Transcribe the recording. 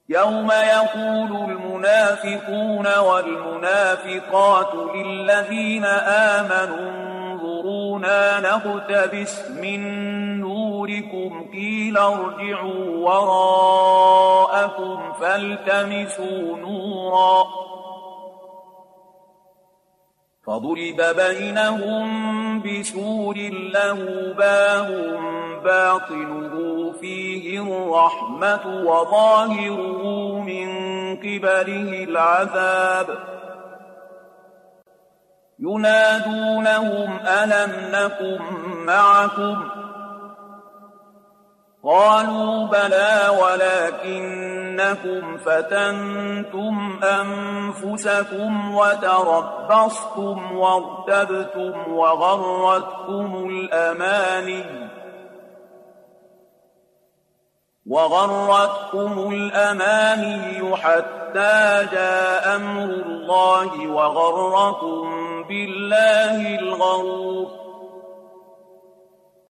يوم يقول المنافقون والمنافقات للذين آمنوا انظرونا نقتبس من نوركم قيل ارجعوا وراءكم فالتمسوا نورا فضرب بينهم بسور له باب باطنه فيه الرحمة وظاهره من قبله العذاب ينادونهم ألم نكن معكم قالوا بلى ولكنكم فتنتم أنفسكم وتربصتم وارتبتم وغرتكم الأماني حتى جاء أمر الله وغركم بالله الغرور